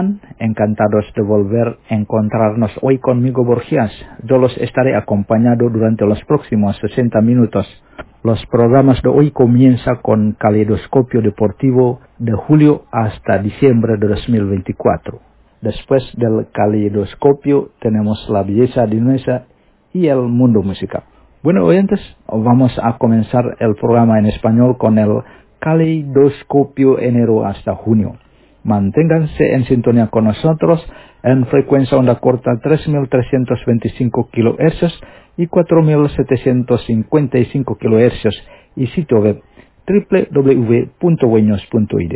Encantados de volver a encontrarnos hoy conmigo, Borgias. Yo los estaré acompañando durante los próximos 60 minutos. Los programas de hoy comienzan con Caleidoscopio Deportivo de julio hasta diciembre de 2024. Después del Caleidoscopio tenemos la belleza de Indonesia y el mundo musical. Bueno, oyentes, vamos a comenzar el programa en español con el Caleidoscopio enero hasta junio. Manténganse en sintonía con nosotros en frecuencia onda corta 3.325 kHz y 4.755 kHz y sitio web www.weños.id.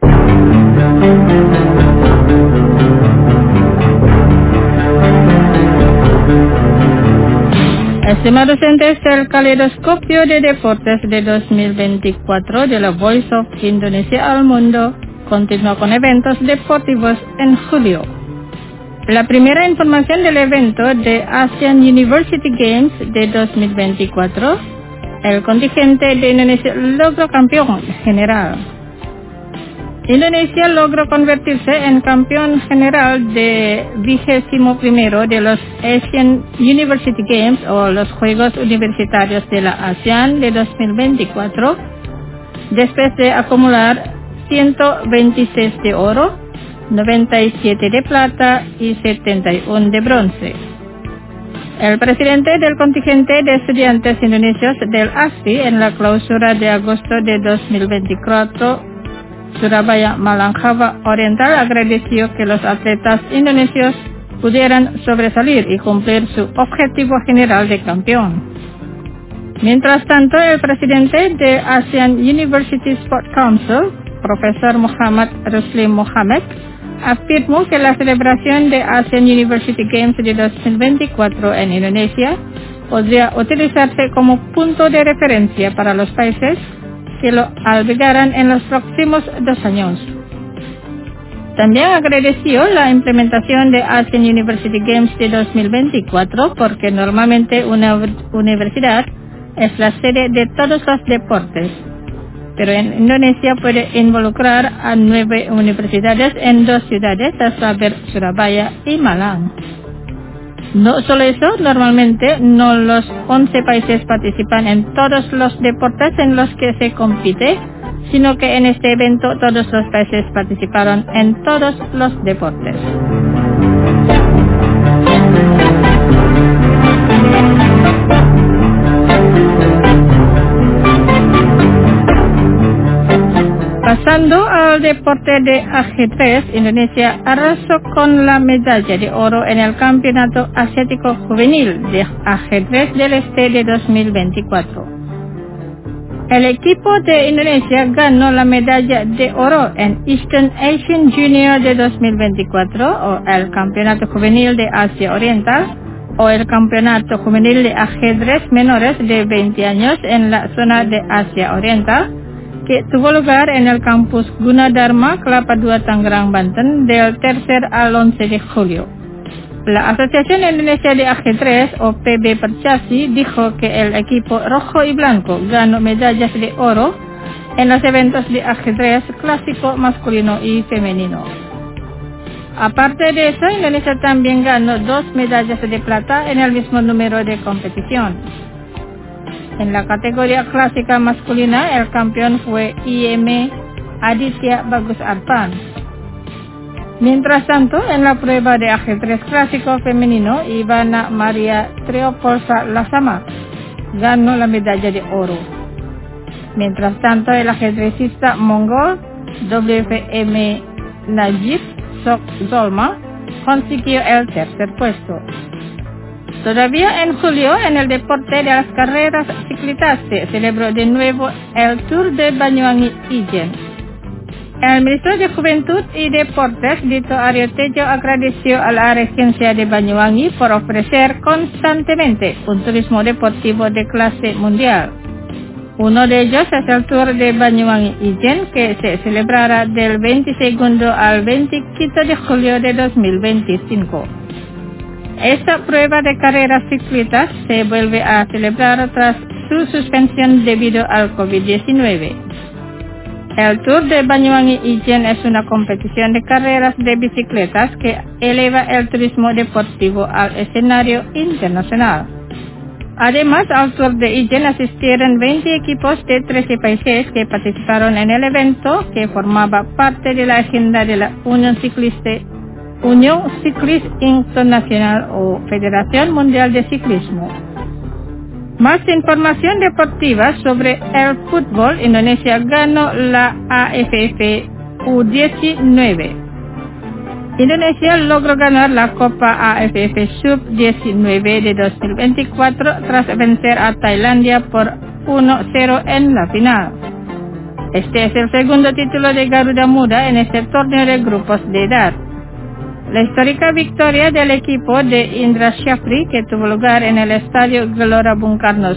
Estimados oyentes del Caleidoscopio de Deportes de 2024 de la Voice of Indonesia al Mundo, continúa con eventos deportivos en julio. La primera información del evento de Asian University Games de 2024, el contingente de Indonesia logró campeón general. Indonesia logró convertirse en campeón general de 21º de los Asian University Games o los Juegos Universitarios de la ASEAN de 2024, después de acumular 126 de oro, 97 de plata y 71 de bronce. El presidente del contingente de estudiantes indonesios del ASPI en la clausura de agosto de 2024, Surabaya Malang Java Oriental agradeció que los atletas indonesios pudieran sobresalir y cumplir su objetivo general de campeón. Mientras tanto, el presidente de ASEAN University Sport Council, Profesor Muhammad Rusli Mohammed, afirmó que la celebración de ASEAN University Games de 2024 en Indonesia podría utilizarse como punto de referencia para los países que lo albergarán en los próximos 2 años. También agradeció la implementación de ASEAN University Games de 2024 porque normalmente una universidad es la sede de todos los deportes, pero en Indonesia puede involucrar a 9 universidades en 2 ciudades, a saber Surabaya y Malang. No solo eso, normalmente no los 11 países participan en todos los deportes en los que se compite, sino que en este evento todos los países participaron en todos los deportes. Pasando al deporte de ajedrez, Indonesia arrasó con la medalla de oro en el Campeonato Asiático Juvenil de Ajedrez del Este de 2024. El equipo de Indonesia ganó la medalla de oro en Eastern Asian Junior de 2024 o el Campeonato Juvenil de Asia Oriental o el Campeonato Juvenil de Ajedrez Menores de 20 años en la zona de Asia Oriental, que tuvo lugar en el campus Gunadarma, Kelapa II, Tangerang, Banten, del 3 al 11 de julio. La Asociación Indonesia de Ajedrez, o PB Percasi, dijo que el equipo rojo y blanco ganó medallas de oro en los eventos de ajedrez clásico masculino y femenino. Aparte de eso, Indonesia también ganó 2 medallas de plata en el mismo número de competición. En la categoría clásica masculina, el campeón fue IM Aditya Bagus Arpan. Mientras tanto, en la prueba de ajedrez clásico femenino, Ivana Maria Triopolsa Lasama ganó la medalla de oro. Mientras tanto, el ajedrecista mongol WM Najib Sok Zolma consiguió el 3er puesto. Todavía en julio, en el deporte de las carreras ciclistas, se celebró de nuevo el Tour de Banyuwangi Ijen. El ministro de Juventud y Deportes, Dito Aryo Tejo, agradeció a la regencia de Banyuwangi por ofrecer constantemente un turismo deportivo de clase mundial. Uno de ellos es el Tour de Banyuwangi Ijen, que se celebrará del 22 al 25 de julio de 2025. Esta prueba de carreras ciclistas se vuelve a celebrar tras su suspensión debido al COVID-19. El Tour de Banyuwangi Ijen es una competición de carreras de bicicletas que eleva el turismo deportivo al escenario internacional. Además, al Tour de Ijen asistieron 20 equipos de 13 países que participaron en el evento, que formaba parte de la agenda de la Unión Cycliste Internacional o Federación Mundial de Ciclismo. Más información deportiva sobre el fútbol. Indonesia ganó la AFF U19. Indonesia logró ganar la Copa AFF Sub-19 de 2024 tras vencer a Tailandia por 1-0 en la final. Este es el segundo título de Garuda Muda en este torneo de grupos de edad. La histórica victoria del equipo de Indra Syafri, que tuvo lugar en el estadio Gelora Bung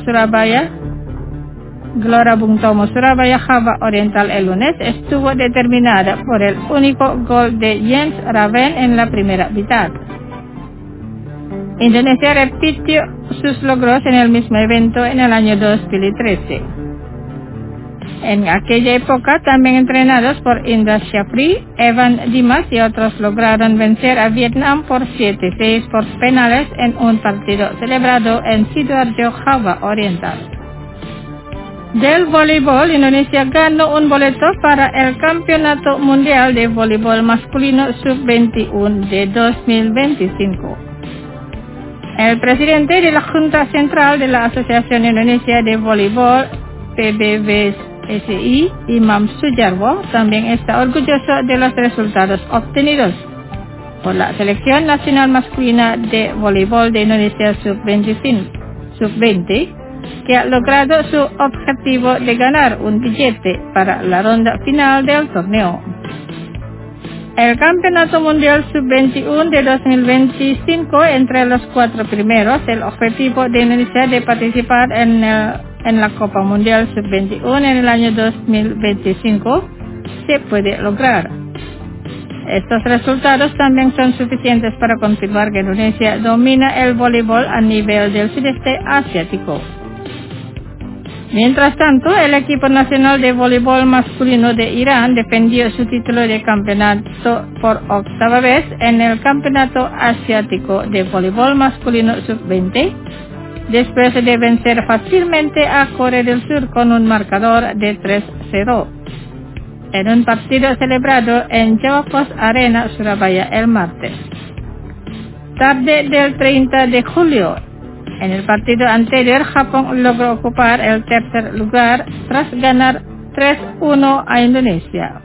Tomo, Surabaya, Java Oriental el lunes, estuvo determinada por el único gol de Jens Raven en la primera mitad. Indonesia repitió sus logros en el mismo evento en el año 2013. En aquella época, también entrenados por Indra Syafri, Evan Dimas y otros lograron vencer a Vietnam por 7-6 por penales en un partido celebrado en Sidoarjo, Java Oriental. Del voleibol, Indonesia ganó un boleto para el Campeonato Mundial de Voleibol Masculino Sub-21 de 2025. El presidente de la Junta Central de la Asociación Indonesia de Voleibol, PBVSI, Imam Sujarwo, también está orgulloso de los resultados obtenidos por la Selección Nacional Masculina de Voleibol de Indonesia Sub-20, que ha logrado su objetivo de ganar un billete para la ronda final del torneo. El Campeonato Mundial Sub-21 de 2025, entre los 4 primeros, el objetivo de Indonesia de participar en la Copa Mundial Sub-21 en el año 2025 se puede lograr. Estos resultados también son suficientes para confirmar que Indonesia domina el voleibol a nivel del sudeste asiático. Mientras tanto, el equipo nacional de voleibol masculino de Irán defendió su título de campeonato por 8ª vez en el Campeonato Asiático de Voleibol Masculino Sub-20, después de vencer fácilmente a Corea del Sur con un marcador de 3-0, en un partido celebrado en Jawa Post Arena, Surabaya, el martes. Tarde del 30 de julio, en el partido anterior, Japón logró ocupar el tercer lugar tras ganar 3-1 a Indonesia.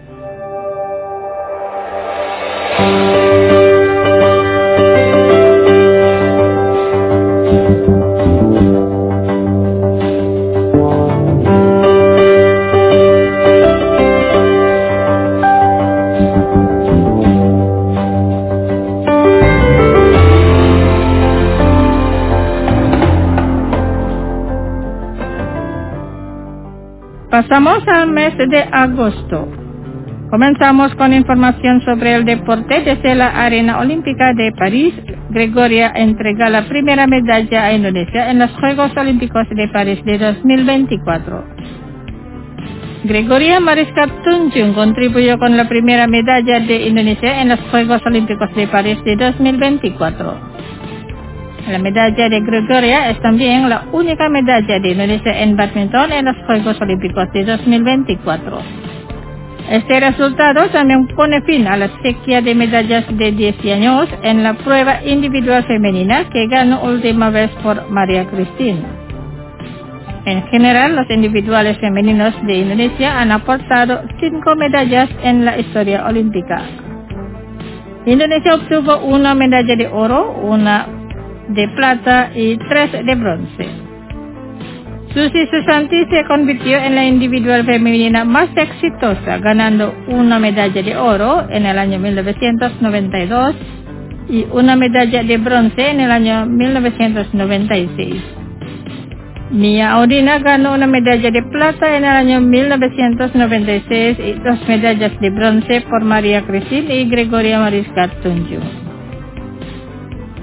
Pasamos al mes de agosto. Comenzamos con información sobre el deporte. Desde la Arena Olímpica de París, Gregoria entrega la primera medalla a Indonesia en los Juegos Olímpicos de París de 2024. Gregoria Mariska Tunjung contribuyó con la primera medalla de Indonesia en los Juegos Olímpicos de París de 2024. La medalla de Gregoria es también la única medalla de Indonesia en badminton en los Juegos Olímpicos de 2024. Este resultado también pone fin a la sequía de medallas de 10 años en la prueba individual femenina que ganó última vez por Maria Christine. En general, los individuales femeninos de Indonesia han aportado 5 medallas en la historia olímpica. Indonesia obtuvo una medalla de oro, una de plata y 3 de bronce. Susi Susanti se convirtió en la individual femenina más exitosa, ganando una medalla de oro en el año 1992 y una medalla de bronce en el año 1996. Mia Audina ganó una medalla de plata en el año 1996 y 2 medallas de bronce por Maria Christine y Gregoria Mariska Tunjung.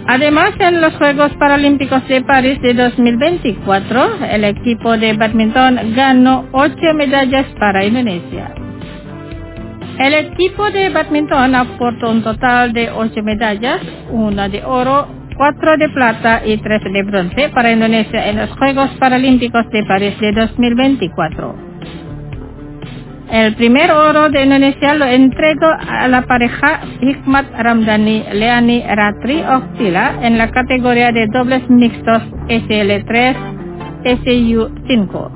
Además, en los Juegos Paralímpicos de París de 2024, el equipo de bádminton ganó 8 medallas para Indonesia. El equipo de bádminton aportó un total de 8 medallas, 1 de oro, 4 de plata y 3 de bronce para Indonesia en los Juegos Paralímpicos de París de 2024. El primer oro de Indonesia lo entregó a la pareja Hikmat Ramdhani Leani Ratri Oktila en la categoría de dobles mixtos SL3 SU5,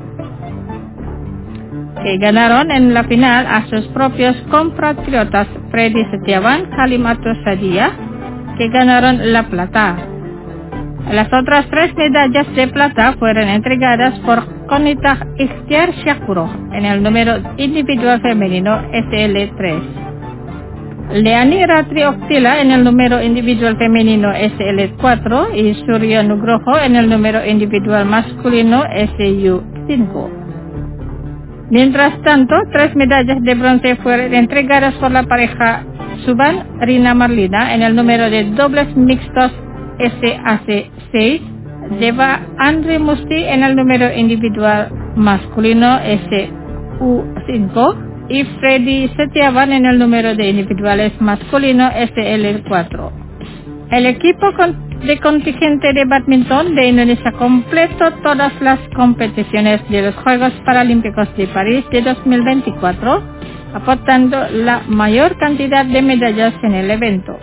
que ganaron en la final a sus propios compatriotas Freddy Setiawan Kalimatus Sadia, que ganaron la plata. Las otras 3 medallas de plata fueron entregadas por Konitah Ikhtiar Syakuroh en el número individual femenino SL3, Leani Ratri Oktila en el número individual femenino SL4 y Surya Nugroho en el número individual masculino SU5. Mientras tanto, 3 medallas de bronce fueron entregadas por la pareja Suban Rina Marlina en el número de dobles mixtos SAC6, Deva Andri Musti en el número individual masculino SU5 y Freddy Setiawan en el número de individuales masculino SL4. El equipo de contingente de bádminton de Indonesia completó todas las competiciones de los Juegos Paralímpicos de París de 2024, aportando la mayor cantidad de medallas en el evento.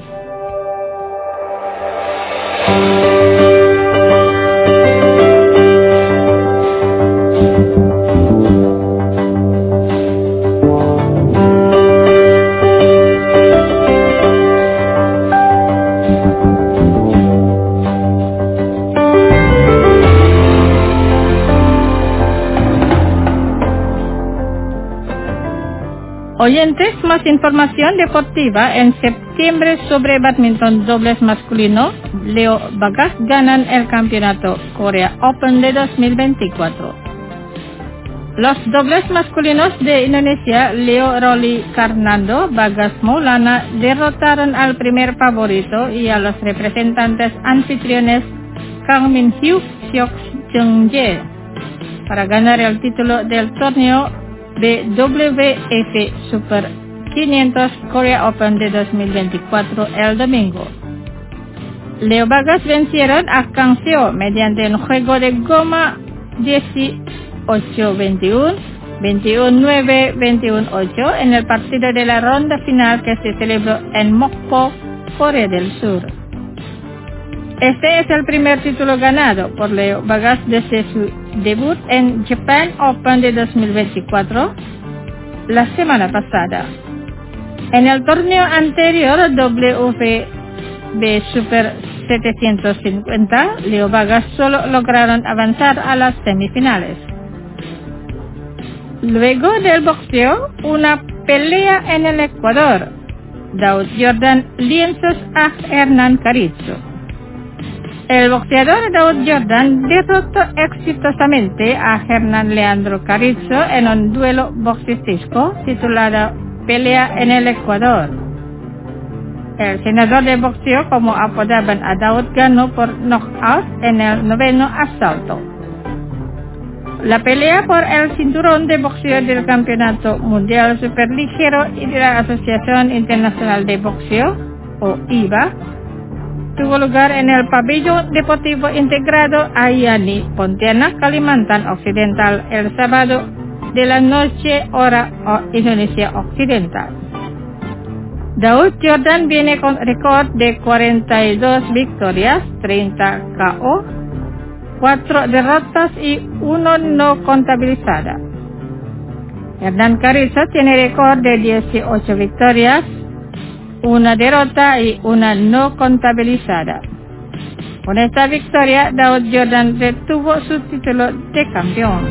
Oyentes, más información deportiva en septiembre sobre bádminton dobles masculino. Leo Bagas ganan el campeonato Korea Open de 2024. Los dobles masculinos de Indonesia, Leo Rolly Karnando Bagas Maulana, derrotaron al primer favorito y a los representantes anfitriones Kang Min Hyuk Seok Jung Jae para ganar el título del torneo BWF Super 500 Korea Open de 2024 el domingo. Leo Bagas vencieron a Kang Seo mediante un juego de goma 18-21, 21-9, 21-8 en el partido de la ronda final que se celebró en Mokpo, Corea del Sur. Este es el primer título ganado por Leo Bagas desde su debut en Japan Open de 2024 la semana pasada. En el torneo anterior WFB Super 750, Leo Bagas solo lograron avanzar a las semifinales. Luego del boxeo, una pelea en el Ecuador. Daud Jordan lienzos a Hernán Carrizo. El boxeador Daud Jordan derrotó exitosamente a Hernán Leandro Carrizo en un duelo boxístico titulado Pelea en el Ecuador. El senador de boxeo, como apodaban a Daud, ganó por knockout en el 9º asalto. La pelea por el cinturón de boxeo del Campeonato Mundial Superligero y de la Asociación Internacional de Boxeo, o IBA, tuvo lugar en el Pabellón Deportivo Integrado Ayani, Pontianak, Kalimantan Occidental, el sábado de la noche, hora Indonesia Occidental. Daud Jordan viene con récord de 42 victorias, 30 KO, 4 derrotas y 1 no contabilizada. Hernán Carrizo tiene récord de 18 victorias, 1 derrota y 1 no contabilizada. Con esta victoria, Daud Jordan retuvo su título de campeón.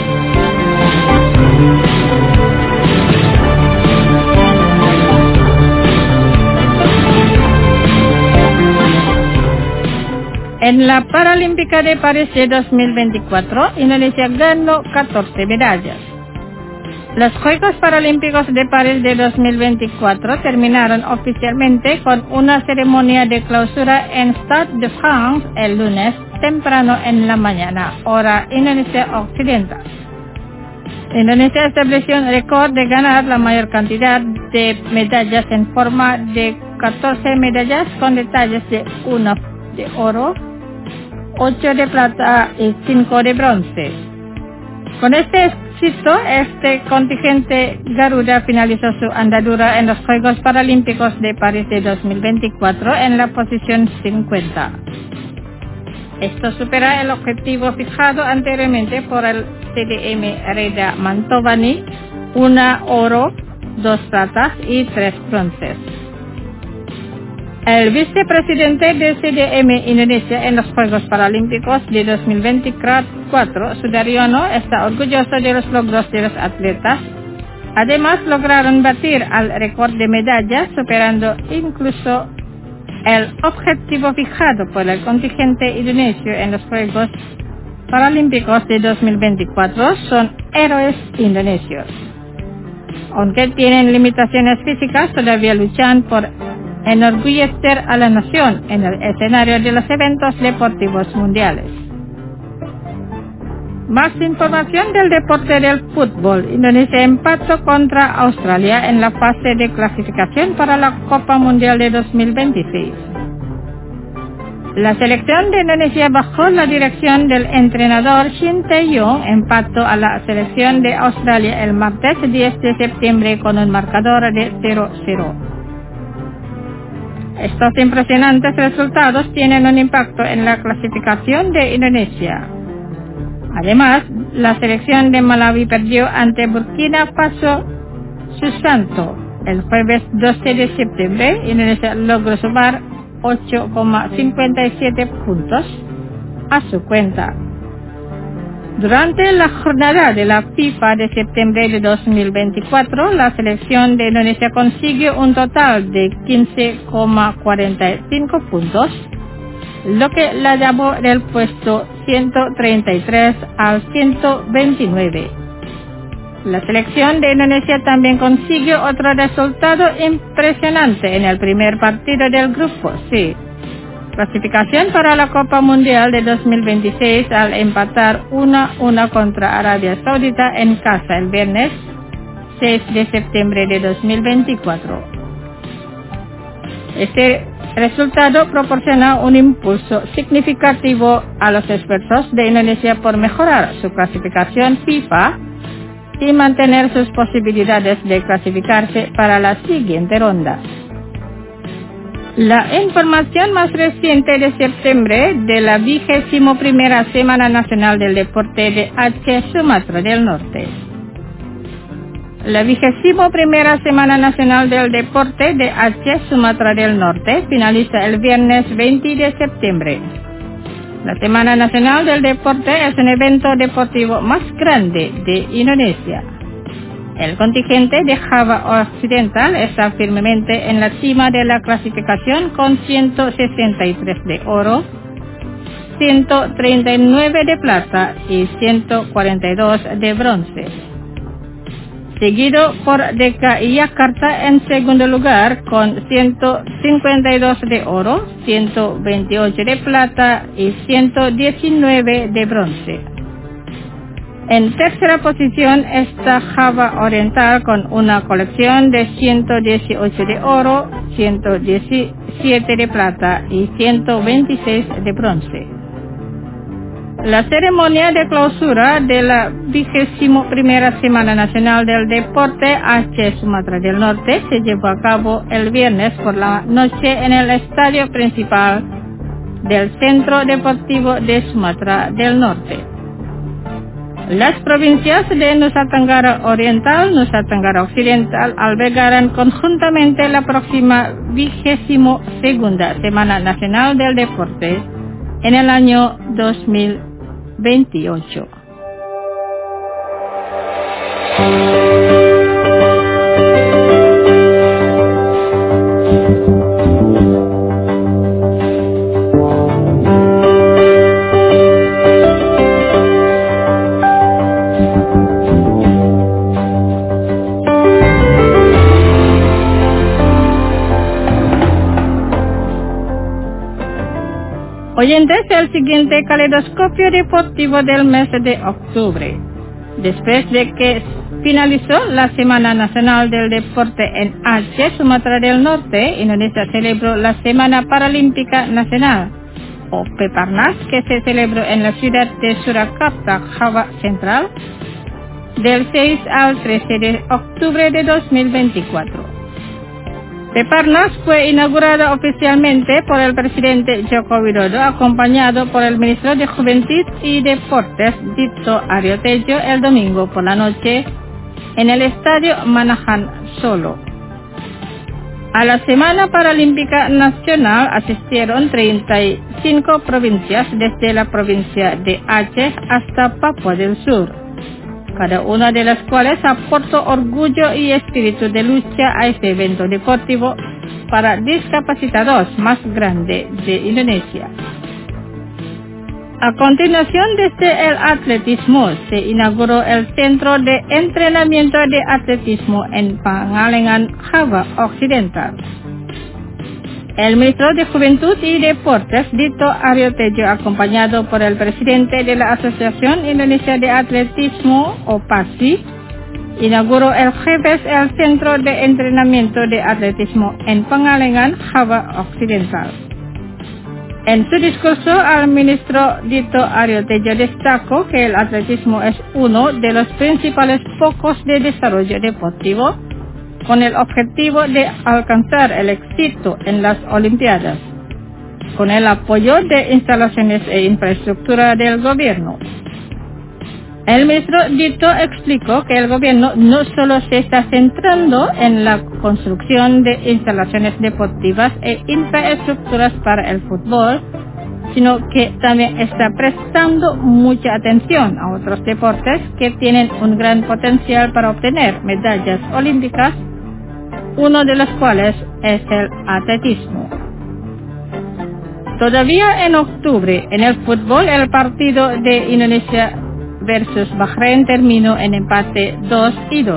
En la Paralímpica de París de 2024, Indonesia ganó 14 medallas. Los Juegos Paralímpicos de París de 2024 terminaron oficialmente con una ceremonia de clausura en Stade de France el lunes temprano en la mañana, hora Indonesia Occidental. Indonesia estableció un récord de ganar la mayor cantidad de medallas en forma de 14 medallas con detalles de 1 de oro, 8 de plata y 5 de bronce. Con este éxito, este contingente Garuda finalizó su andadura en los Juegos Paralímpicos de París de 2024 en la posición 50. Esto supera el objetivo fijado anteriormente por el CDM Reda Mantovani, 1 oro, 2 platas y 3 bronces. El vicepresidente del CDM Indonesia en los Juegos Paralímpicos de 2024, Sudaryono, está orgulloso de los logros de los atletas. Además, lograron batir al récord de medallas, superando incluso el objetivo fijado por el contingente indonesio en los Juegos Paralímpicos de 2024. Son héroes indonesios. Aunque tienen limitaciones físicas, todavía luchan por enorgullecer a la nación en el escenario de los eventos deportivos mundiales. Más información del deporte del fútbol. Indonesia empató contra Australia en la fase de clasificación para la Copa Mundial de 2026. La selección de Indonesia bajo la dirección del entrenador Shin Tae-yong empató a la selección de Australia el martes 10 de septiembre con un marcador de 0-0. Estos impresionantes resultados tienen un impacto en la clasificación de Indonesia. Además, la selección de Malawi perdió ante Burkina Faso Susanto. El jueves 12 de septiembre, Indonesia logró sumar 8,57 puntos a su cuenta. Durante la jornada de la FIFA de septiembre de 2024, la selección de Indonesia consiguió un total de 15,45 puntos, lo que la llevó del puesto 133 al 129. La selección de Indonesia también consiguió otro resultado impresionante en el primer partido del grupo C, clasificación para la Copa Mundial de 2026 al empatar 1-1 contra Arabia Saudita en casa el viernes 6 de septiembre de 2024. Este resultado proporciona un impulso significativo a los esfuerzos de Indonesia por mejorar su clasificación FIFA y mantener sus posibilidades de clasificarse para la siguiente ronda. La información más reciente de septiembre de la 21ª Semana Nacional del Deporte de Aceh, Sumatra del Norte. La 21ª Semana Nacional del Deporte de Aceh, Sumatra del Norte finaliza el viernes 20 de septiembre. La Semana Nacional del Deporte es un evento deportivo más grande de Indonesia. El contingente de Java Occidental está firmemente en la cima de la clasificación con 163 de oro, 139 de plata y 142 de bronce. Seguido por DKI Jakarta en segundo lugar con 152 de oro, 128 de plata y 119 de bronce. En tercera posición está Java Oriental con una colección de 118 de oro, 117 de plata y 126 de bronce. La ceremonia de clausura de la 21ª Semana Nacional del Deporte Aceh Sumatra del Norte se llevó a cabo el viernes por la noche en el estadio principal del Centro Deportivo de Sumatra del Norte. Las provincias de Nusa Tenggara Oriental, Nusa Tenggara Occidental albergarán conjuntamente la próxima 22ª Semana Nacional del Deporte en el año 2028. Oyentes, el siguiente caleidoscopio deportivo del mes de octubre. Después de que finalizó la Semana Nacional del Deporte en Aceh, Sumatra del Norte, Indonesia celebró la Semana Paralímpica Nacional, o Peparnas, que se celebró en la ciudad de Surakarta, Java Central, del 6 al 13 de octubre de 2024. Peparnas fue inaugurada oficialmente por el presidente Joko Widodo, acompañado por el ministro de Juventud y Deportes, Dito Aryo Tejo, el domingo por la noche en el Estadio Manahan, Solo. A la Semana Paralímpica Nacional asistieron 35 provincias, desde la provincia de Aceh hasta Papua del Sur, cada una de las cuales aportó orgullo y espíritu de lucha a este evento deportivo para discapacitados más grande de Indonesia. A continuación, desde el atletismo, se inauguró el Centro de Entrenamiento de Atletismo en Pangalengan, Java Occidental. El ministro de Juventud y Deportes, Dito Aryo Tejo, acompañado por el presidente de la Asociación Indonesia de Atletismo, o PASI, inauguró el jueves el Centro de Entrenamiento de Atletismo en Pangalengan, Java Occidental. En su discurso, el ministro Dito Aryo Tejo destacó que el atletismo es uno de los principales focos de desarrollo deportivo, con el objetivo de alcanzar el éxito en las Olimpiadas, con el apoyo de instalaciones e infraestructura del gobierno. El ministro Dito explicó que el gobierno no solo se está centrando en la construcción de instalaciones deportivas e infraestructuras para el fútbol, sino que también está prestando mucha atención a otros deportes que tienen un gran potencial para obtener medallas olímpicas, uno de los cuales es el atletismo. Todavía en octubre, en el fútbol, el partido de Indonesia versus Bahrein terminó en empate 2-2.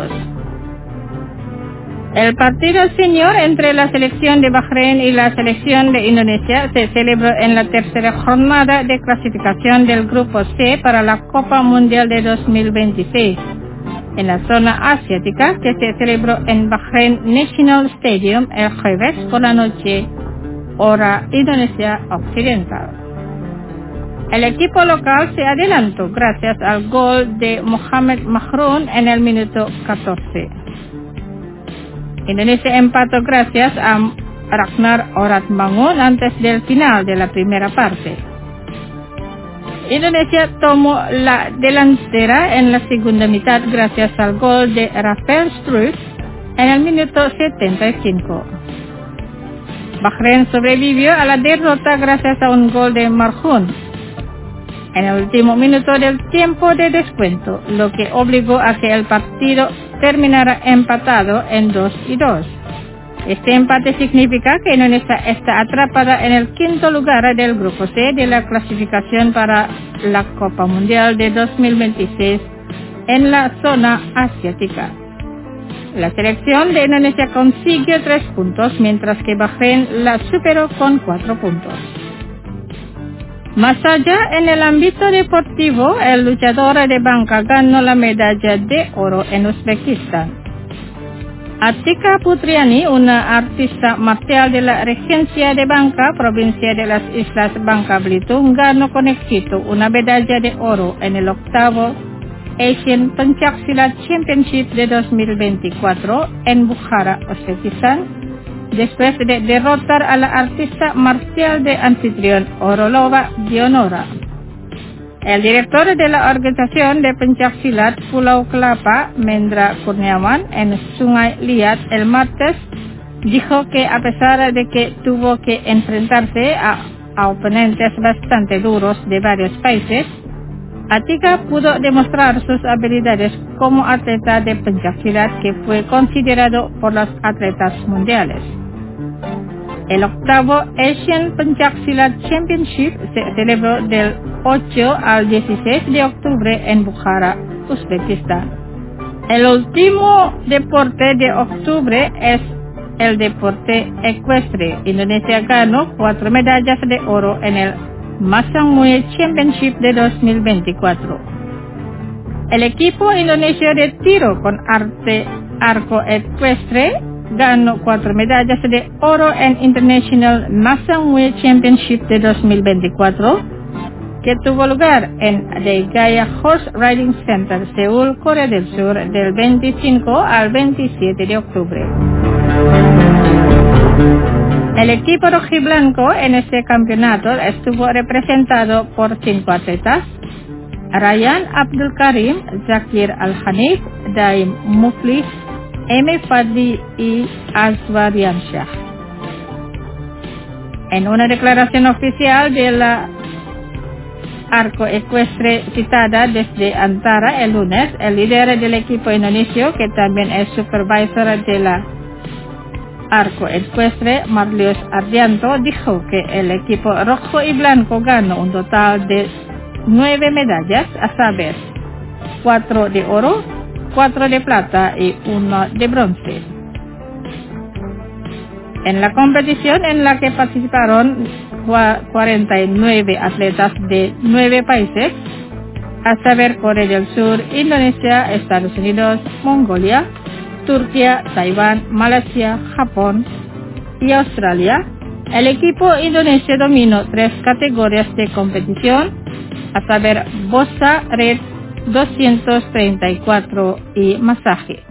El partido senior entre la selección de Bahrein y la selección de Indonesia se celebró en la tercera jornada de clasificación del Grupo C para la Copa Mundial de 2026. En la zona asiática, que se celebró en Bahrain National Stadium el jueves por la noche, hora Indonesia Occidental. El equipo local se adelantó gracias al gol de Mohamed Mahrun en el minuto 14. Indonesia empató gracias a Ragnar Oratmangun antes del final de la primera parte. Indonesia tomó la delantera en la segunda mitad gracias al gol de Rafael Struijk en el minuto 75. Bahrein sobrevivió a la derrota gracias a un gol de Marhun en el último minuto del tiempo de descuento, lo que obligó a que el partido terminara empatado en 2-2. Este empate significa que Indonesia está atrapada en el quinto lugar del Grupo C de la clasificación para la Copa Mundial de 2026 en la zona asiática. La selección de Indonesia consiguió 3 puntos, mientras que Bahrein la superó con 4 puntos. Más allá, en el ámbito deportivo, el luchador de Bangka ganó la medalla de oro en Uzbekistán. Atika Putriani, una artista marcial de la regencia de Bangka, provincia de las Islas Bangka Belitung, ganó con éxito una medalla de oro en el octavo Asian Pencaksilat Championship de 2024 en Bukhara, Uzbekistán, después de derrotar a la artista marcial de anfitrión Orolova Dionora. El director de la organización de pencaksilat Pulau Kelapa, Mendra Kurniawan, en Sungai Liat el martes, dijo que a pesar de que tuvo que enfrentarse a oponentes bastante duros de varios países, Atika pudo demostrar sus habilidades como atleta de pencaksilat, que fue considerado por los atletas mundiales. El octavo Asian Pencaksilat Championship se celebró del 8 al 16 de octubre en Bukhara, Uzbekistán. El último deporte de octubre es el deporte ecuestre. Indonesia ganó 4 medallas de oro en el Masang Muay Championship de 2024. El equipo indonesio de tiro con arco ecuestre ganó 4 medallas de oro en International Masang Muay Championship de 2024, que tuvo lugar en The Gaya Horse Riding Center, Seúl, Corea del Sur, del 25 al 27 de octubre. El equipo rojiblanco en este campeonato estuvo representado por 5 atletas: Ryan Abdul Karim, Zakir Al-Hanif, Daim Muflis, Emi Fadli y Azwarian Shah. En una declaración oficial de la arco ecuestre citada desde Antara el lunes, el líder del equipo indonesio, que también es supervisor de la arco ecuestre, Marlius Ardianto, dijo que el equipo rojo y blanco ganó un total de 9 medallas, a saber, 4 de oro, 4 de plata y 1 de bronce. En la competición, en la que participaron 49 atletas de 9 países, a saber, Corea del Sur, Indonesia, Estados Unidos, Mongolia, Turquía, Taiwán, Malasia, Japón y Australia, el equipo indonesio dominó 3 categorías de competición, a saber, bossa, red, 234 y masaje.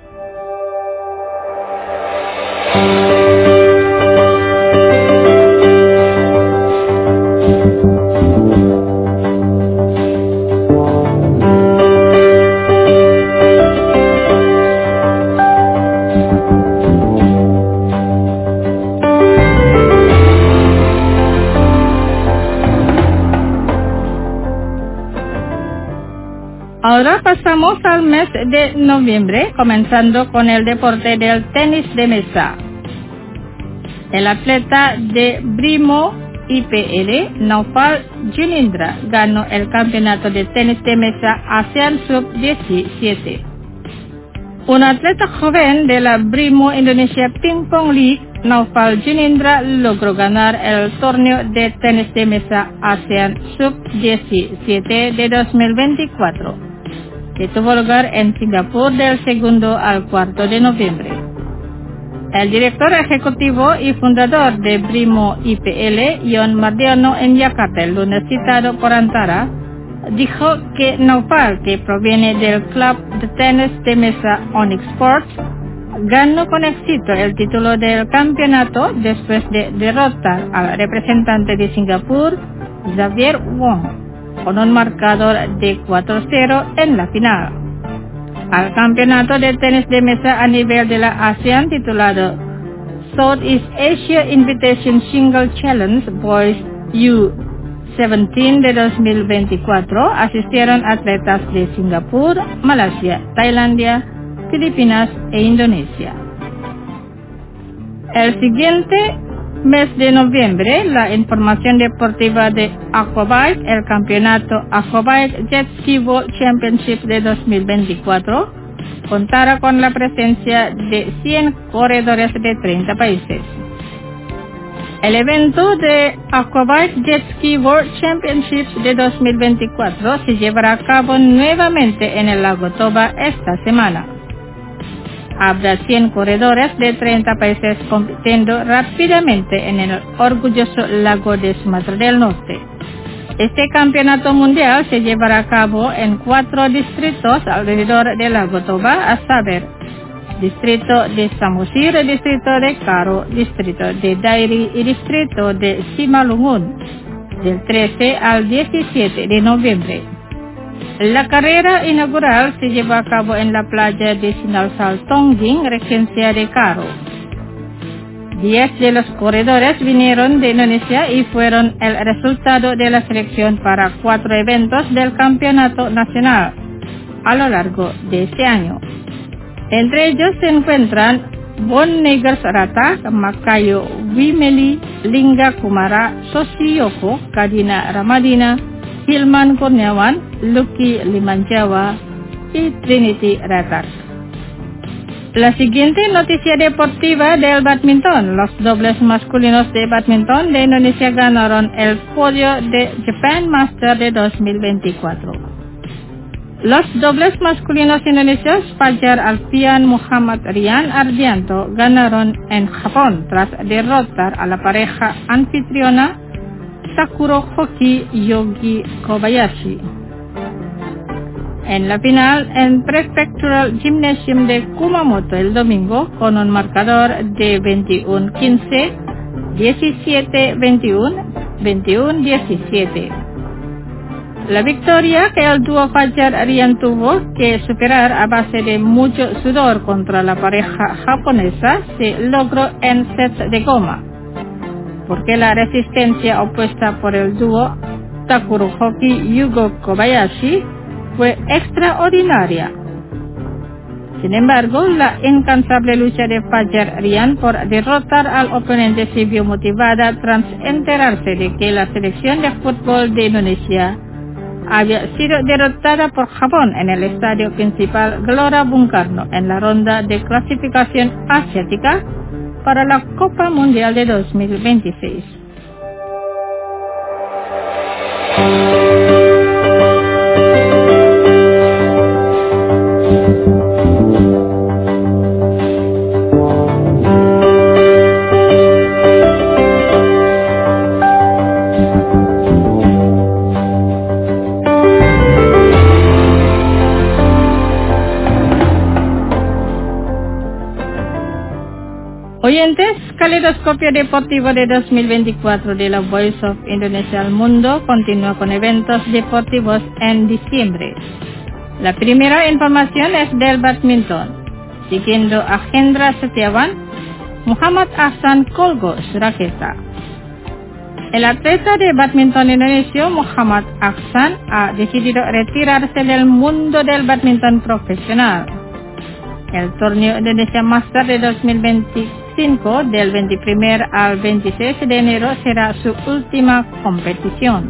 Ahora pasamos al mes de noviembre, comenzando con el deporte del tenis de mesa. El atleta de Brimo IPL, Naufal Junindra, ganó el campeonato de tenis de mesa ASEAN Sub-17. Un atleta joven de la Brimo Indonesia Ping Pong League, Naufal Junindra, logró ganar el torneo de tenis de mesa ASEAN Sub-17 de 2024. Que tuvo lugar en Singapur del 2 al 4 de noviembre. El director ejecutivo y fundador de Brimo IPL, Ion Mardiano, en Yakarta, el lunes citado por Antara, dijo que Naufal, que proviene del club de tenis de mesa Onyx Sports, ganó con éxito el título del campeonato después de derrotar al representante de Singapur, Xavier Wong, con un marcador de 4-0 en la final. Al campeonato de tenis de mesa a nivel de la ASEAN titulado Southeast Asia Invitation Single Challenge Boys U17 de 2024 asistieron atletas de Singapur, Malasia, Tailandia, Filipinas e Indonesia. El siguiente mes de noviembre, la información deportiva de Aquabike, el campeonato Aquabike Jet Ski World Championship de 2024, contará con la presencia de 100 corredores de 30 países. El evento de Aquabike Jet Ski World Championships de 2024 se llevará a cabo nuevamente en el lago Toba esta semana. Habrá 100 corredores de 30 países compitiendo rápidamente en el orgulloso lago de Sumatra del Norte. Este campeonato mundial se llevará a cabo en 4 distritos alrededor del lago Toba, a saber, distrito de Samosir, distrito de Karo, distrito de Dairi y distrito de Simalungun, del 13 al 17 de noviembre. La carrera inaugural se llevó a cabo en la playa de Sinalsal Tongging, regencia de Karo. 10 de los corredores vinieron de Indonesia y fueron el resultado de la selección para 4 eventos del campeonato nacional a lo largo de este año. Entre ellos se encuentran Bon Negers Rata, Makayo Wimeli, Lingga Kumara, Sosiyoko, Kadina Ramadina, Hilman Kurniawan, Lucky Limanjawa y Trinity Ratak. La siguiente noticia deportiva del badminton. Los dobles masculinos de badminton de Indonesia ganaron el podio de Japan Master de 2024. Los dobles masculinos indonesios Fajar Alfian Muhammad Rian Ardianto ganaron en Japón tras derrotar a la pareja anfitriona Takuro Hoki Yogi Kobayashi. En la final, en Prefectural Gymnasium de Kumamoto el domingo, con un marcador de 21-15, 17-21, 21-17. La victoria que el dúo Fajar Rian tuvo que superar a base de mucho sudor contra la pareja japonesa se logró en sets de goma, porque la resistencia opuesta por el dúo Takuro Hoki Yugo Kobayashi fue extraordinaria. Sin embargo, la incansable lucha de Fajar Rian por derrotar al oponente se vio motivada tras enterarse de que la selección de fútbol de Indonesia había sido derrotada por Japón en el estadio principal Gelora Bung Karno en la ronda de clasificación asiática para la Copa Mundial de 2026. Oyentes, Caleidoscopio Deportivo de 2024 de la Voice of Indonesia al Mundo continúa con eventos deportivos en diciembre. La primera información es del badminton. Siguiendo a Hendra Setiawan, Muhammad Ahsan colgó su raqueta. El atleta de badminton indonesio Muhammad Ahsan ha decidido retirarse del mundo del badminton profesional. El torneo Indonesia Master de 2025 del 21 al 26 de enero será su última competición.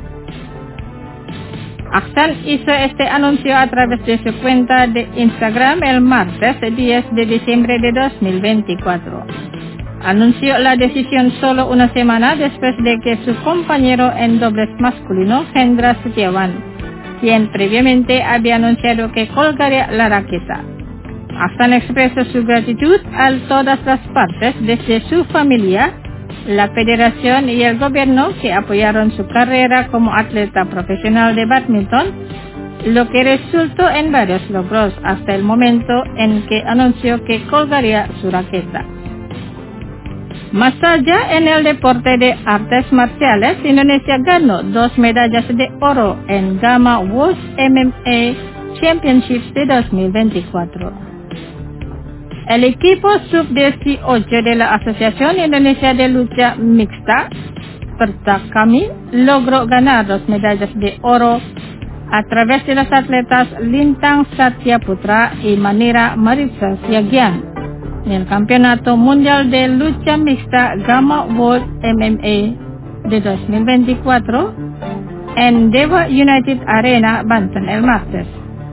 Ahsan hizo este anuncio a través de su cuenta de Instagram el martes 10 de diciembre de 2024. Anunció la decisión solo una semana después de que su compañero en dobles masculino, Hendra Setiawan, quien previamente había anunciado que colgaría la raqueta. Ahsan expresó su gratitud a todas las partes, desde su familia, la federación y el gobierno, que apoyaron su carrera como atleta profesional de badminton, lo que resultó en varios logros hasta el momento en que anunció que colgaría su raqueta. Más allá, en el deporte de artes marciales, Indonesia ganó 2 medallas de oro en Gamma World MMA Championships de 2024. El equipo sub-18 de la Asociación Indonesia de Lucha Mixta, Pertakami, logró ganar 2 medallas de oro a través de las atletas Lintang Satya Putra y Manira Maritza Siagian en el Campeonato Mundial de Lucha Mixta Gamma World MMA de 2024 en Dewa United Arena, Banten el martes.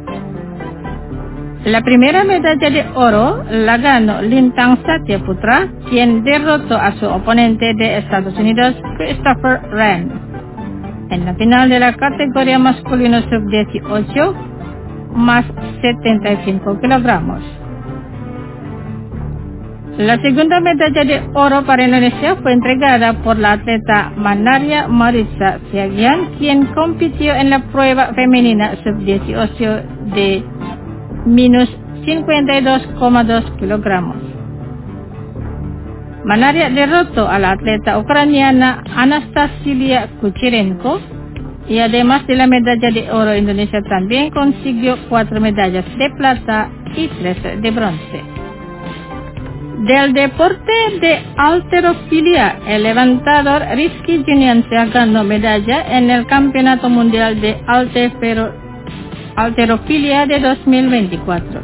La primera medalla de oro la ganó Lintang Satya Putra, quien derrotó a su oponente de Estados Unidos, Christopher Wren, en la final de la categoría masculino sub-18 más 75 kilogramos. La segunda medalla de oro para Indonesia fue entregada por la atleta Manaria Maritza Siagian, quien compitió en la prueba femenina sub-18 de menos 52,2 kilogramos. Manaria derrotó a la atleta ucraniana Anastasia Kucherenko y además de la medalla de oro, Indonesia también consiguió 4 medallas de plata y 3 de bronce. Del deporte de halterofilia, el levantador Rizky Juniansyah ganó medalla en el Campeonato Mundial de Halterofilia de 2024.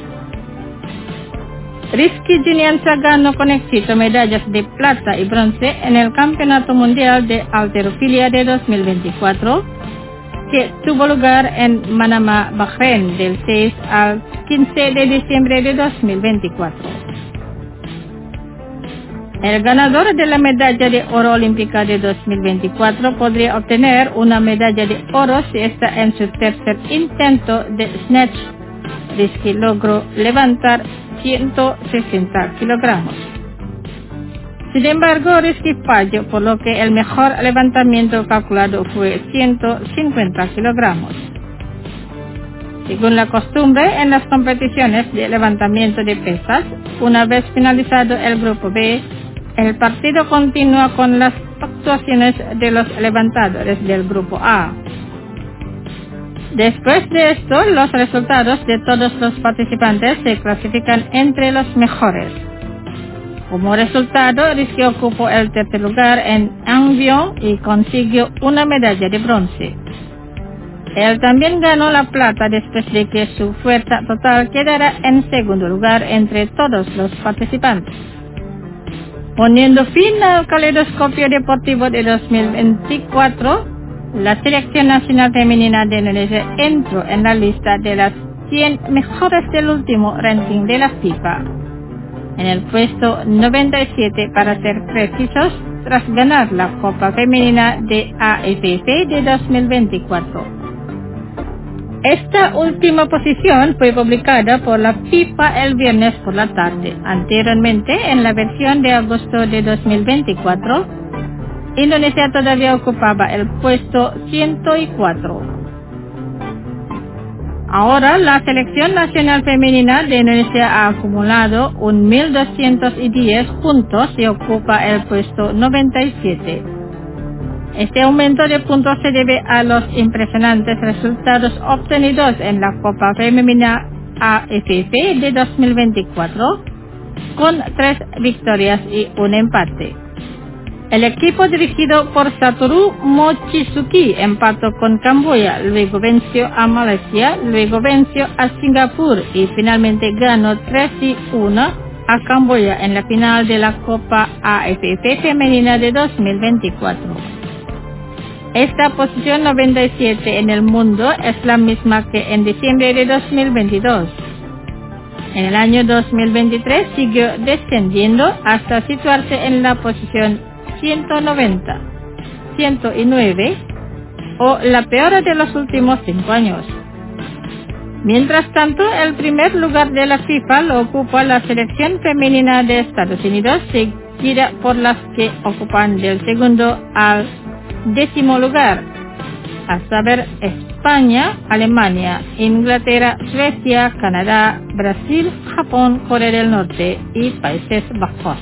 Rizky Juniansyah ganó con éxito medallas de plata y bronce en el Campeonato Mundial de Halterofilia de 2024 que tuvo lugar en Manama, Bahrein, del 6 al 15 de diciembre de 2024. El ganador de la medalla de oro olímpica de 2024 podría obtener una medalla de oro si está en su tercer intento de snatch, que logró levantar 160 kilogramos. Sin embargo, Rizky falló, por lo que el mejor levantamiento calculado fue 150 kilogramos. Según la costumbre en las competiciones de levantamiento de pesas, una vez finalizado el grupo B, el partido continúa con las actuaciones de los levantadores del grupo A. Después de esto, los resultados de todos los participantes se clasifican entre los mejores. Como resultado, Rizky ocupó el tercer lugar en Angbion y consiguió una medalla de bronce. Él también ganó la plata después de que su fuerza total quedara en segundo lugar entre todos los participantes. Poniendo fin al caleidoscopio deportivo de 2024, la selección nacional femenina de Indonesia entró en la lista de las 100 mejores del último ranking de la FIFA, en el puesto 97 para ser precisos, tras ganar la Copa Femenina de AFF de 2024. Esta última posición fue publicada por la FIFA el viernes por la tarde. Anteriormente, en la versión de agosto de 2024, Indonesia todavía ocupaba el puesto 104. Ahora, la selección nacional femenina de Indonesia ha acumulado 1.210 puntos y ocupa el puesto 97. Este aumento de puntos se debe a los impresionantes resultados obtenidos en la Copa Femenina AFF de 2024, con 3 victorias y un empate. El equipo dirigido por Satoru Mochizuki empató con Camboya, luego venció a Malaysia, luego venció a Singapur y finalmente ganó 3-1 a Camboya en la final de la Copa AFF Femenina de 2024. Esta posición 97 en el mundo es la misma que en diciembre de 2022. En el año 2023 siguió descendiendo hasta situarse en la posición 190, 109 o la peor de los últimos 5 años. Mientras tanto, el primer lugar de la FIFA lo ocupa la selección femenina de Estados Unidos, seguida por las que ocupan del segundo al 10º lugar, a saber España, Alemania, Inglaterra, Suecia, Canadá, Brasil, Japón, Corea del Norte y Países Bajos.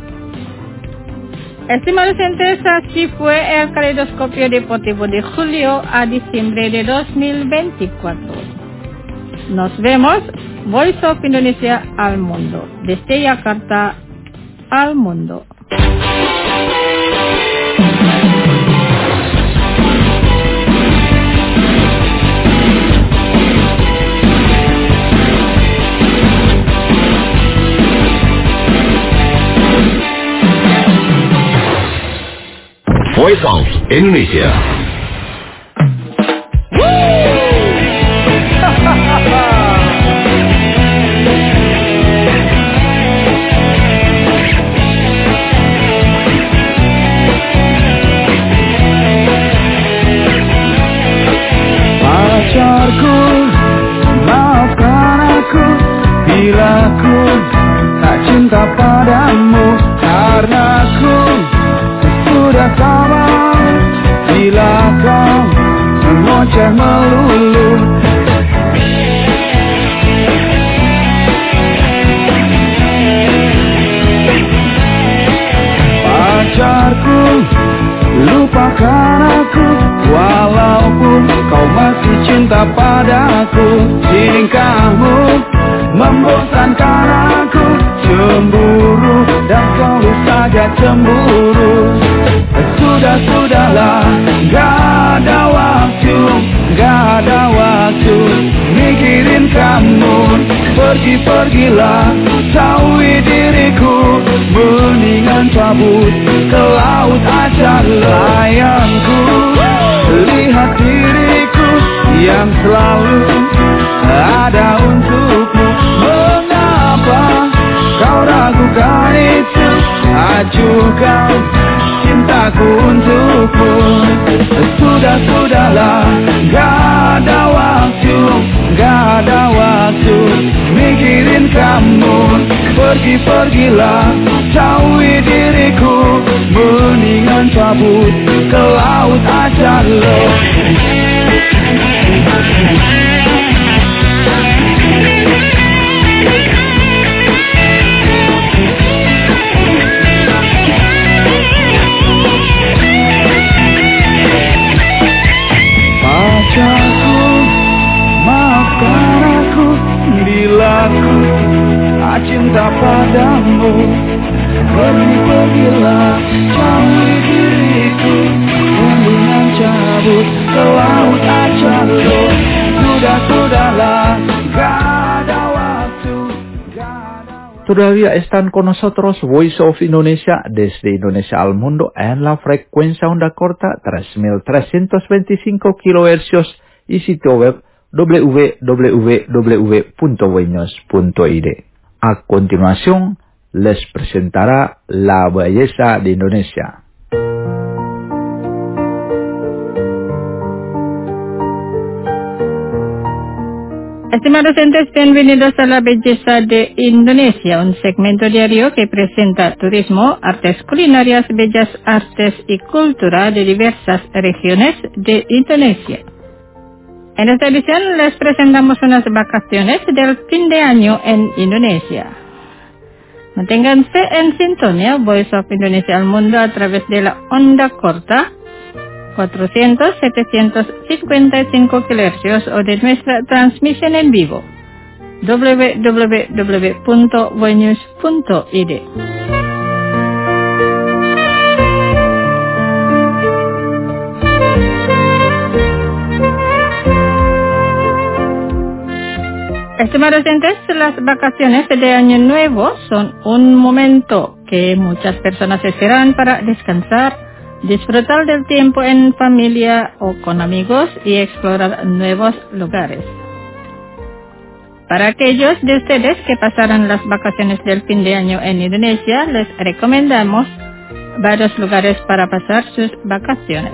Estimados oyentes, así fue el caleidoscopio deportivo de julio a diciembre de 2024. Nos vemos, Voice of Indonesia al mundo, desde Yakarta al mundo. Voice of Indonesia. Pacarku, maafkan aku bila ku tak cinta padamu, karena ku sudah sabar bila kau mengoceh melulu. Pacarku, lupakan aku walaupun kau masih cinta padaku. Tingkahmu membosankan aku, cemburu dan selalu saja cemburu. Sudahlah, gak ada waktu mikirin kamu. Pergilah, jauhi diriku, mendingan cabut ke laut aja. Sayangku, lihat diriku Sudahlah, gak ada waktu mikirin kamu. Pergilah, jauhi diriku, mendingan cabut ke laut aja lo. Pacarku, maafkan aku bila aku cinta padamu. Pergilah, jauhi diriku, mendingan cabut ke laut aja lo. Sudahlah, gak ada waktu. Todavía están con nosotros Voice of Indonesia desde Indonesia al mundo en la frecuencia onda corta 3325 kHz y sitio web www.voinews.id. A continuación, les presentará la belleza de Indonesia. Estimados oyentes, bienvenidos a la belleza de Indonesia, un segmento diario que presenta turismo, artes culinarias, bellas artes y cultura de diversas regiones de Indonesia. En esta edición les presentamos unas vacaciones del fin de año en Indonesia. Manténganse en sintonía Voice of Indonesia al mundo a través de la onda corta 400-755 kHz o de nuestra transmisión en vivo www.voinews.id. Estimados oyentes, las vacaciones de Año Nuevo son un momento que muchas personas esperan para descansar, disfrutar del tiempo en familia o con amigos y explorar nuevos lugares. Para aquellos de ustedes que pasarán las vacaciones del fin de año en Indonesia, les recomendamos varios lugares para pasar sus vacaciones.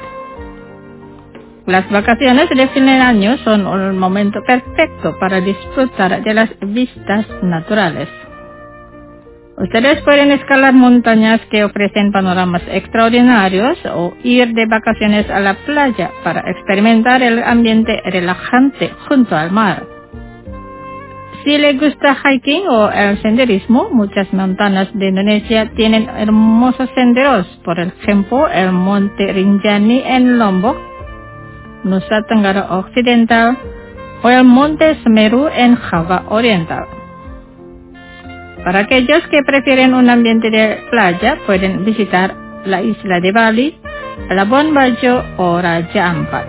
Las vacaciones de fin de año son un momento perfecto para disfrutar de las vistas naturales. Ustedes pueden escalar montañas que ofrecen panoramas extraordinarios o ir de vacaciones a la playa para experimentar el ambiente relajante junto al mar. Si les gusta hiking o el senderismo, muchas montañas de Indonesia tienen hermosos senderos, por ejemplo el Monte Rinjani en Lombok, Nusa Tenggara Occidental o el Monte Semeru en Java Oriental. Para aquellos que prefieren un ambiente de playa, pueden visitar la isla de Bali, Labuan Bajo o Raja Ampat.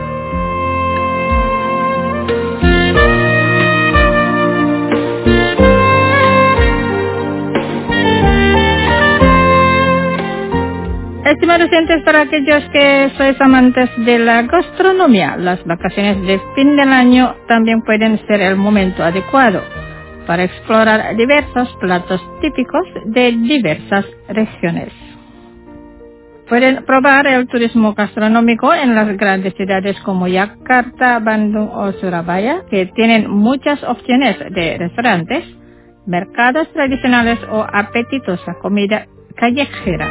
Estimados oyentes, para aquellos que sois amantes de la gastronomía, las vacaciones de fin del año también pueden ser el momento adecuado para explorar diversos platos típicos de diversas regiones. Pueden probar el turismo gastronómico en las grandes ciudades como Yakarta, Bandung o Surabaya, que tienen muchas opciones de restaurantes, mercados tradicionales o apetitosa comida callejera.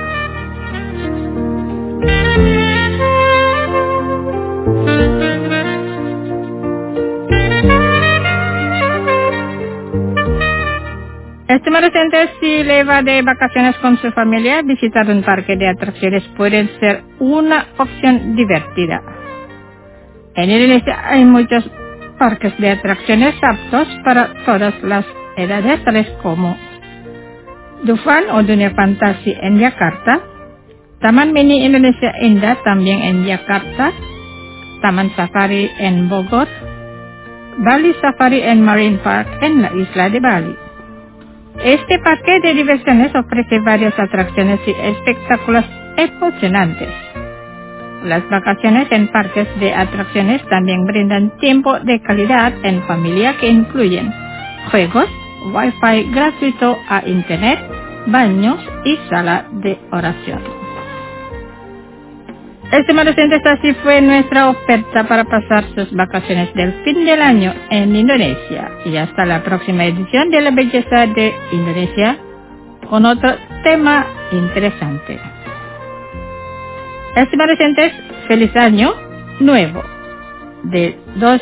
Estimados oyentes, si le va de vacaciones con su familia, visitar un parque de atracciones puede ser una opción divertida. En Indonesia hay muchos parques de atracciones aptos para todas las edades, tales como Dufan o Dunia Fantasi en Yakarta, Taman Mini Indonesia Indah también en Yakarta, Taman Safari en Bogor, Bali Safari and Marine Park en la isla de Bali. Este parque de diversiones ofrece varias atracciones y espectáculos emocionantes. Las vacaciones en parques de atracciones también brindan tiempo de calidad en familia que incluyen juegos, wifi gratuito a internet, baños y sala de oración. Estimados oyentes, así fue nuestra oferta para pasar sus vacaciones del fin del año en Indonesia. Y hasta la próxima edición de La Belleza de Indonesia con otro tema interesante. Estimados oyentes, feliz año nuevo de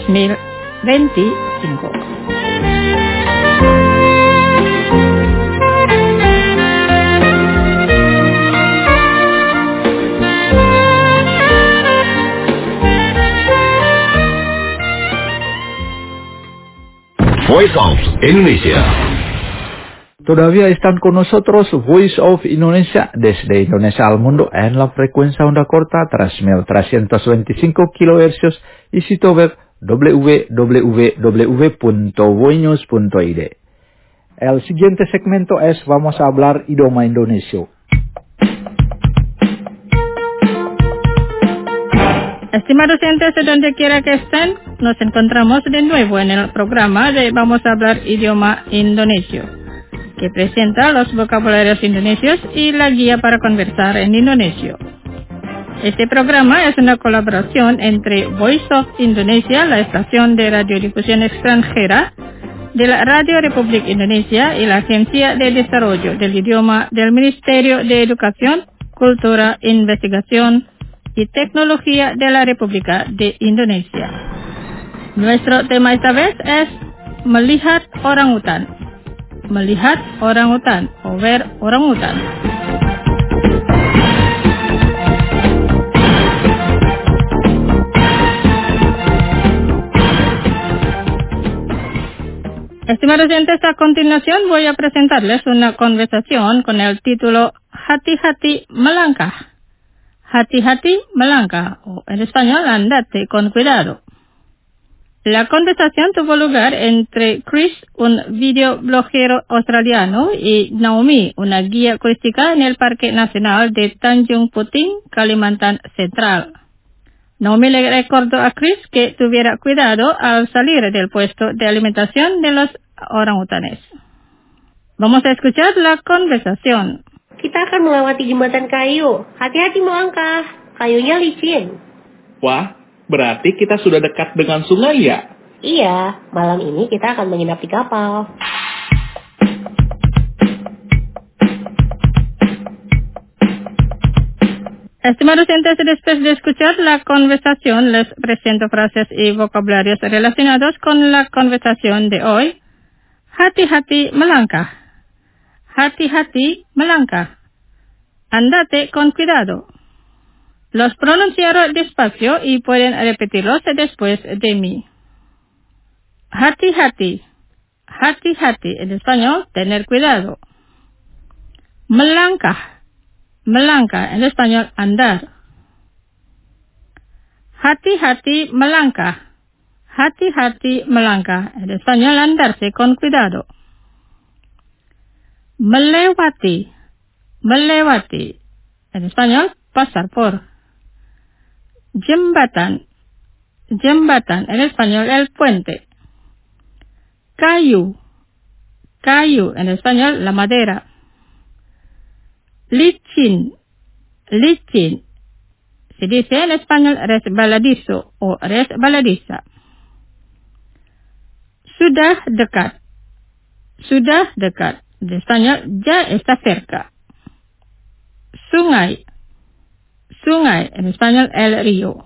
2025. Voice of Indonesia. Todavía están con nosotros Voice of Indonesia desde Indonesia al mundo en la frecuencia onda corta Transmil 325 kHz y sitio web www.voinews.id. El siguiente segmento es vamos a hablar idioma Indonesia. Estimados oyentes, de donde quiera que estén, nos encontramos de nuevo en el programa de Vamos a hablar idioma indonesio, que presenta los vocabularios indonesios y la guía para conversar en indonesio. Este programa es una colaboración entre Voice of Indonesia, la estación de radiodifusión extranjera de la Radio Republik Indonesia, y la Agencia de Desarrollo del Idioma del Ministerio de Educación, Cultura, Investigación y Tecnología de la República de Indonesia. Nuestro tema esta vez es melihat orangutan. Melihat orangutan o ver orangutan. Estimados oyentes, a continuación voy a presentarles una conversación con el título Hati-hati melangkah. Hati-hati melangkah, o en español, andate con cuidado. La conversación tuvo lugar entre Chris, un videobloguero australiano, y Naomi, una guía turística en el Parque Nacional de Tanjung Puting, Kalimantan Central. Naomi le recordó a Chris que tuviera cuidado al salir del puesto de alimentación de los orangutanes. Vamos a escuchar la conversación. Kita akan melewati jembatan kayu. Hati-hati melangkah. Kayunya licin. Wah, berarti kita sudah dekat dengan sungai ya? Iya, malam ini kita akan menginap di kapal. Estimados oyentes, después de escuchar la conversación, les presento frases y vocabularios relacionados con la conversación de hoy. Hati-hati melangkah. Hati-hati melangkah. Andate con cuidado. Los pronunciaré despacio y pueden repetirlos después de mí. Hati-hati. Hati-hati, en español, tener cuidado. Melangkah. Melangkah, en español, andar. Hati-hati melangkah. Hati-hati melangkah, en español, andarse con cuidado. Melewati. Melewati, en español, pasar por. Jembatan. Jembatan, en español, el puente. Kayu. Kayu, en español, la madera. Licin. Licin. Se dice en español resbaladizo o resbaladiza. Sudah dekat. Sudah dekat. En español, ya está cerca. Sungai. Sungai, en español, el río.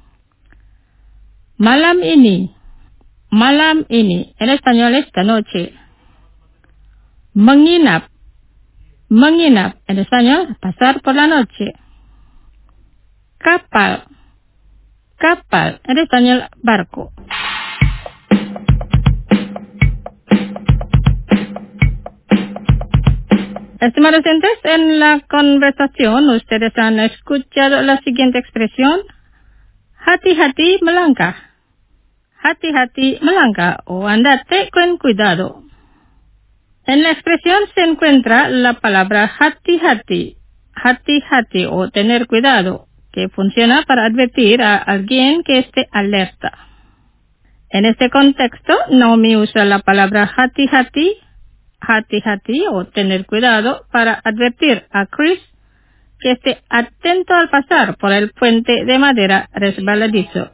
Malam ini. Malam ini, en español, esta noche. Menginap. Menginap, en español, pasar por la noche. Kapal. Kapal, en español, barco. Estimados oyentes, en la conversación ustedes han escuchado la siguiente expresión. Hati-hati melangkah. Hati-hati melangkah o andate con cuidado. En la expresión se encuentra la palabra hati-hati. Hati-hati o tener cuidado, que funciona para advertir a alguien que esté alerta. En este contexto, Naomi usa la palabra hati-hati, hati-hati o tener cuidado para advertir a Chris que esté atento al pasar por el puente de madera resbaladizo.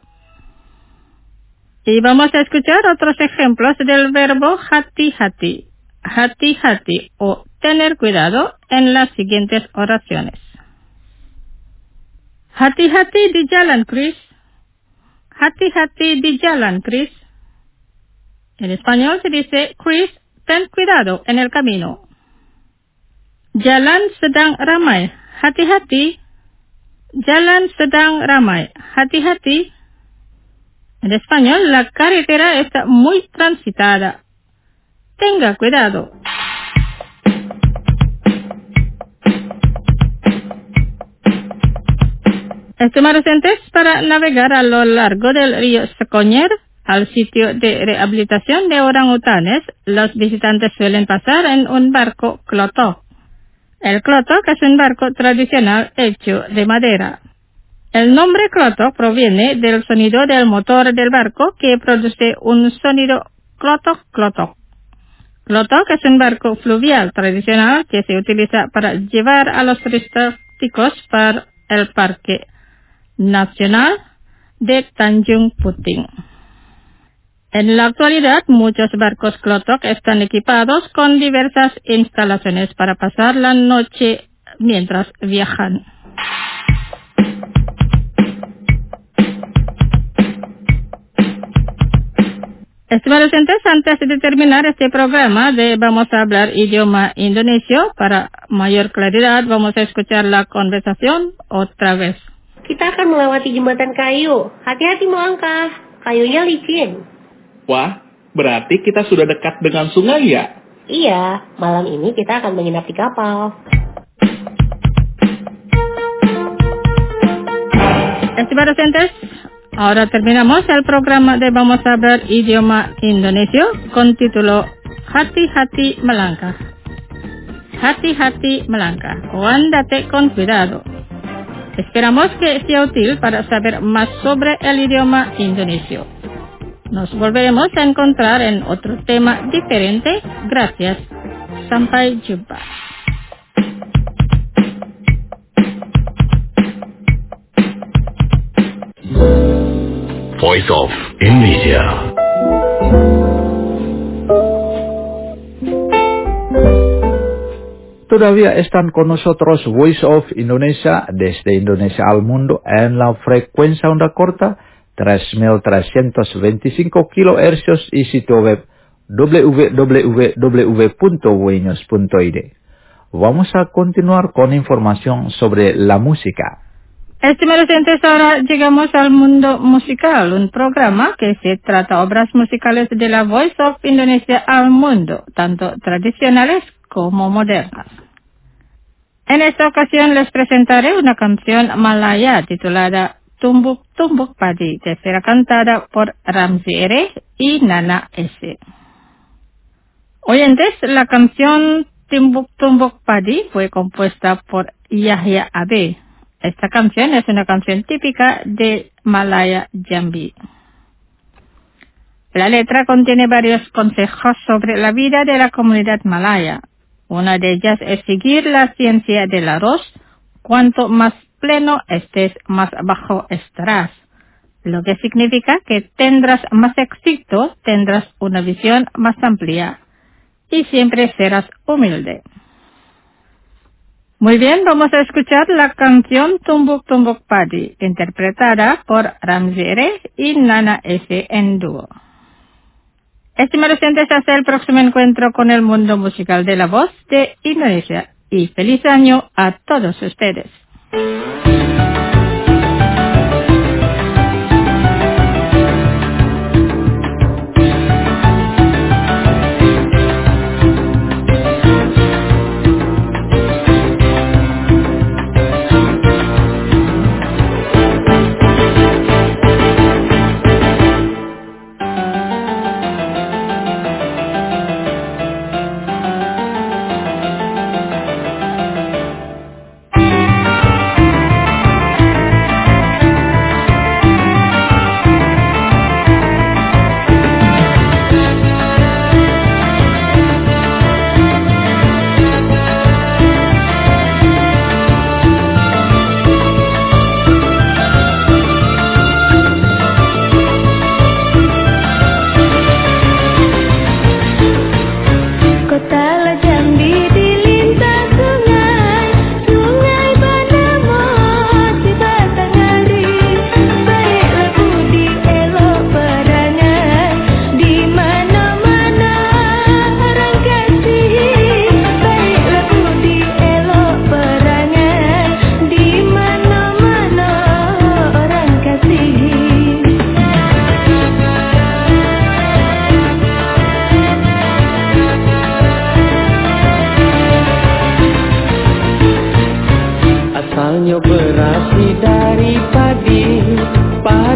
Y vamos a escuchar otros ejemplos del verbo hati-hati, hati-hati o tener cuidado en las siguientes oraciones. Hati-hati di jalan, Chris. Hati-hati di jalan, Chris. En español se dice, Chris, ten cuidado en el camino. Jalan sedang ramai, hati-hati. Jalan sedang ramai, hati-hati. En español, la carretera está muy transitada. Tenga cuidado. Estimados oyentes, para navegar a lo largo del río Secoñer al sitio de rehabilitación de orangutanes, los visitantes suelen pasar en un barco klotok. El klotok es un barco tradicional hecho de madera. El nombre klotok proviene del sonido del motor del barco que produce un sonido klotok-klotok. Klotok es un barco fluvial tradicional que se utiliza para llevar a los turistas para el Parque Nacional de Tanjung Puting. En la actualidad, muchos barcos klotok están equipados con diversas instalaciones para pasar la noche mientras viajan. Estimados oyentes, antes de terminar este programa vamos a hablar idioma indonesio. Para mayor claridad, vamos a escuchar la conversación otra vez. Kita akan melewati jembatan kayu. Hati-hati melangkah. Kayunya licin. Wah, berarti kita sudah dekat dengan sungai ya? Iya, malam ini kita akan menginap di kapal. Estimados oyentes, ahora terminamos el programa de Vamos a hablar idioma indonesio con título Hati-hati melangkah. Hati-hati melangkah o andate con cuidado. Esperamos que sea útil para saber más sobre el idioma indonesio. Nos volveremos a encontrar en otro tema diferente. Gracias. Sampai jumpa. Voice of Indonesia. Todavía están con nosotros Voice of Indonesia desde Indonesia al mundo en la frecuencia onda corta 3.325 kHz y sitio web www.voinews.id. Vamos a continuar con información sobre la música. Estimados oyentes, ahora llegamos al mundo musical, un programa que se trata obras musicales de la Voice of Indonesia al mundo, tanto tradicionales como modernas. En esta ocasión les presentaré una canción malaya titulada Tumbuk Tumbuk Padi, que será cantada por Ramzi Ere y Nana S. Oyentes, la canción Tumbuk Tumbuk Padi fue compuesta por Yahya Abe. Esta canción es una canción típica de Malaya Jambi. La letra contiene varios consejos sobre la vida de la comunidad malaya. Una de ellas es seguir la ciencia del arroz. Cuanto más pleno estés, más bajo estarás. Lo que significa que tendrás más éxito, tendrás una visión más amplia y siempre serás humilde. Muy bien, vamos a escuchar la canción Tumbuk Tumbuk Padi, interpretada por Ramzi Ere y Nana S. en dúo. Estimados oyentes, hasta el próximo encuentro con el mundo musical de la voz de Indonesia. Y feliz año a todos ustedes.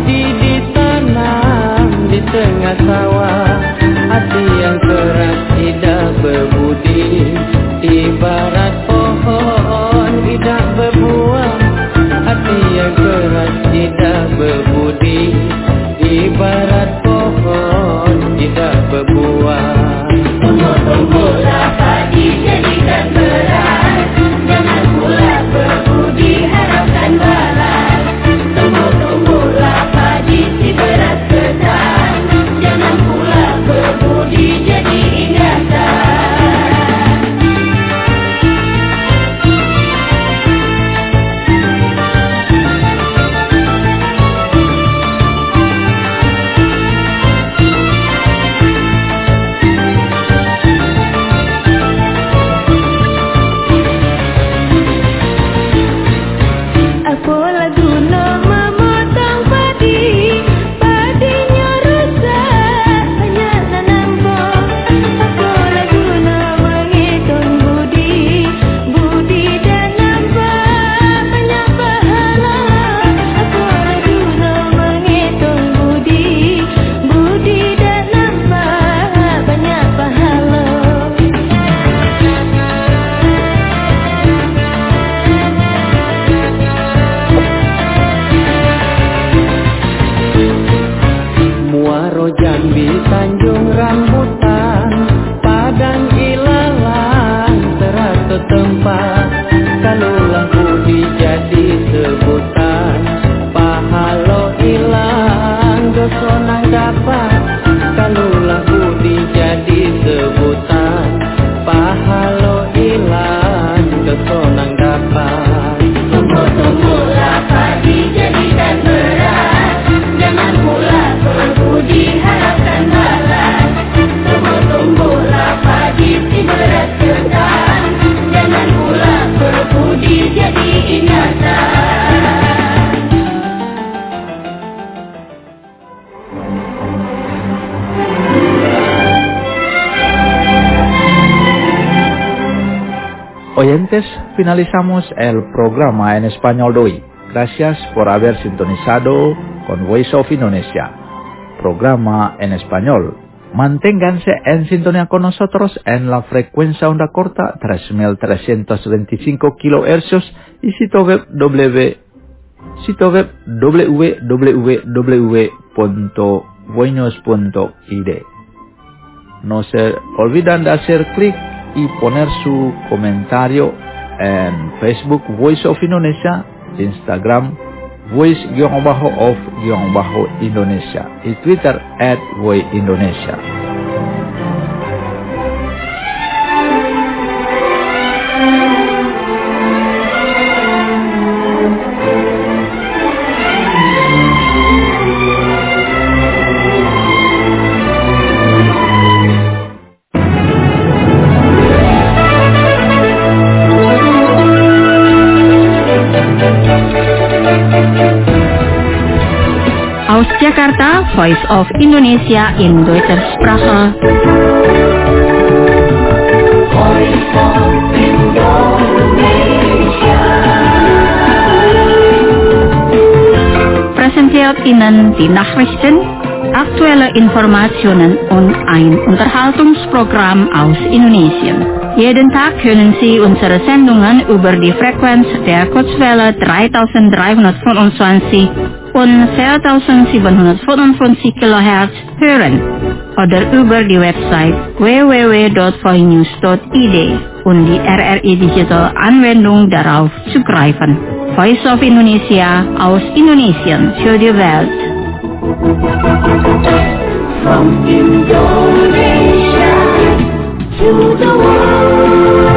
padi ditanam di tengah sawah. Hati yang keras tidak berbudi, ibarat pohon tidak berbuah. Hati yang keras tidak berbudi, ibarat pohon tidak berbuah. Tumbuh-tumbuhlah padi jadikan beras, jangan pula berbudi harapkan balas. Tumbuh-tumbuhlah padi si beras ketan, jangan pula berbudi jadi ingatan. Jambi, Tanjung Rambutan, Padang Ilalang, teratur tempat. Kalulah budi jadi sebutan, pahalo ilang dosonang dapat. Kalulah budi jadi sebutan, pahalo ilang dosonang dapat. Tumbuh-tumbuhlah padi jadikan beras, jangan pula berbudi harapkan balas. Tumbuh-tumbuhlah padi si beras ketan, jangan pula berbudi jadi ingatan. Oyentes, finalizamos el programa en español de hoy. Gracias por haber sintonizado con Voice of Indonesia, programa en español. Manténganse en sintonía con nosotros en la frecuencia onda corta 3325 kHz y sitio web www.voinos.id. No se olviden de hacer clic y poner su comentario en Facebook Voice of Indonesia, Instagram Voice_of_Indonesia y Twitter @voindonesia. Aus Jakarta, Voice of Indonesia in Deutscher Sprache. Voice of Indonesia. Präsentiert Ihnen die Nachrichten, aktuelle Informationen und ein Unterhaltungsprogramm aus Indonesien. Jeden Tag können Sie unsere Sendungen über die Frequenz der Kurzwelle 3325 und 4755 kHz hören oder über die Website www.voinews.id und die RRI Digital Anwendung darauf zugreifen. Voice of Indonesia aus Indonesien für die Welt. From Indonesia to the world.